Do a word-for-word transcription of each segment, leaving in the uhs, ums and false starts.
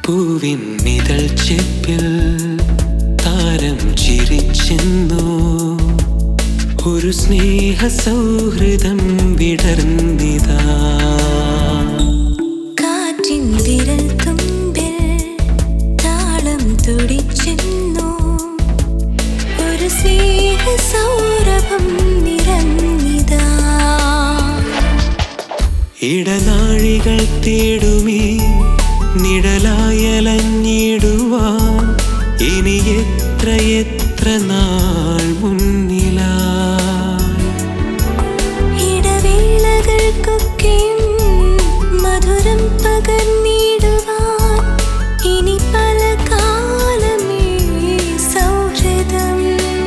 പൂവിൻ നിഴൽ ചെപ്പിൽ താരം ചിരിച്ചെന്നു. ഒരു സ്നേഹ സൗഹൃദം വിടർന്നിതാ. കാറ്റിൻ വിരൽ തുമ്പിൽ താളം തുടിച്ചെന്നു. ഒരു സ്നേഹ സൗരഭം നിറഞ്ഞിതാ. ഇടനാഴികൾ തേടുമീ നിഴലായലഞ്ഞിടുവാൻ ഇനി എത്ര എത്ര നാൾ മുന്നിലായി. ഇടവേളകൾക്കൊക്കെയും മധുരം പകർന്നിടുവാൻ ഇനി പല കാലമേ സൗഹൃദം.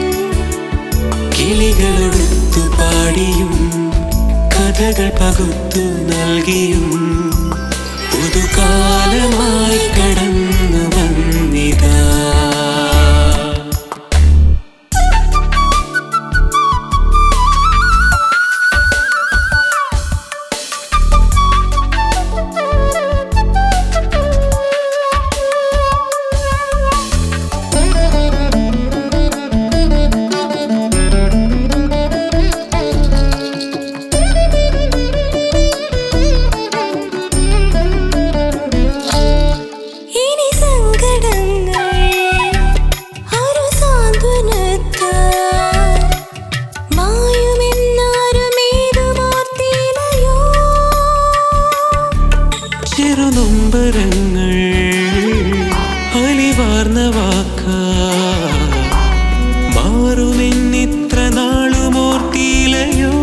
കിളികളൊടുത്തു പാടിയും കഥകൾ പകുത്തു നൽകിയും പുതുകാലമായി കടന്നു വന്നിതാ. ചെറുനൊമ്പരങ്ങൾ അലിവാർന്ന വാക്കാൽ മാറുമെന്നിത്ര നാളുമോർത്തിയിലയോ.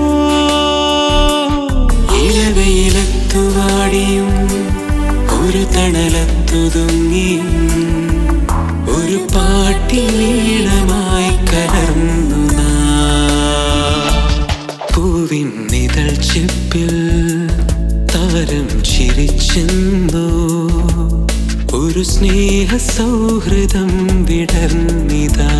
ഇലവയിലെത്തുവാടിയും ഒരു തണലത്തുതുങ്ങിയും ഒരു പാട്ടിനീളമായി കലർന്നു നാം. പൂവിൻ നിഴൽ ചെപ്പിൽ താരം ചിരിച്ചെന്നു. ഒരു സ്നേഹ സൗഹൃദം വിടർന്നിതാ.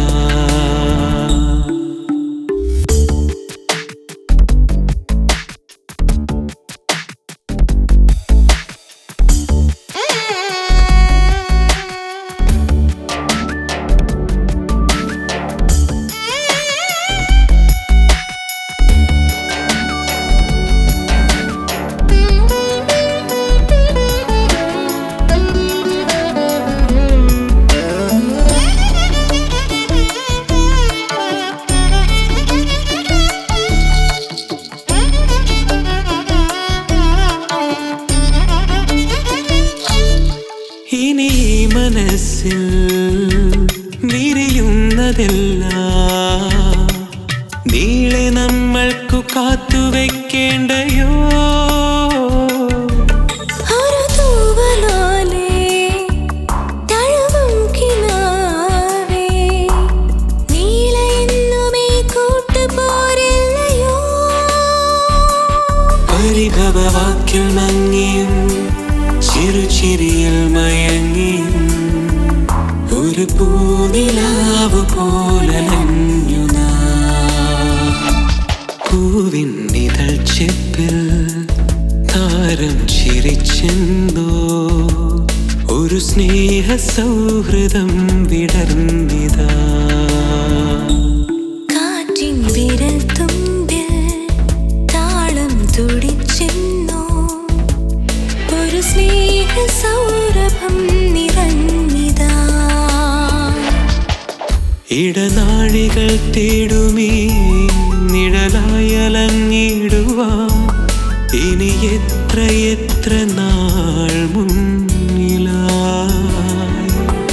ഇനി ഈ മനസ്സിൽ വിരിയുന്നതെല്ലാം നീളെ നമ്മൾക്കു കാത്തുവെക്കേണ്ടയോ. പരിഭവവാക്കിൽ മങ്ങിയും ചെറുചിരിയിൽ മയങ്ങിയും ഒരു പൂനിലാവ് പോലലഞ്ഞു നാം. പൂവിൻ നിഴൽ ചെപ്പിൽ താരം ചിരിച്ചെന്നു. ഒരു സ്നേഹ സൗഹൃദം വിടർന്നിതാ. കാറ്റിൻ വിരൽ തുമ്പിൽ താളം തുടിച്ചെന്നു. ഒരു സ്നേഹ സൗരഭം നിറഞ്ഞിതാ. ഇടനാഴികൾ തേടുമീ നിഴലായലഞ്ഞിടുവാൻ ഇനി എത്ര എത്ര നാൾ മുന്നിലായി.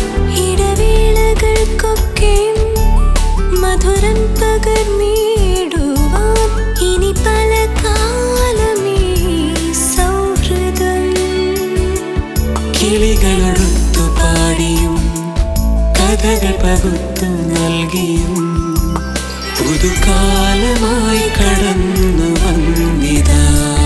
ഇടവേളകൾക്കൊക്കെയും മധുരം പകർന്നിടുവാൻ ഇനി പല കാലമേ സൗഹൃദം. കിളികളൊടുത്തു പാടിയും കഥകൾ പകുത്തു നൽകിയും പുതുകാലമായി കടന്നു വന്നിതാ.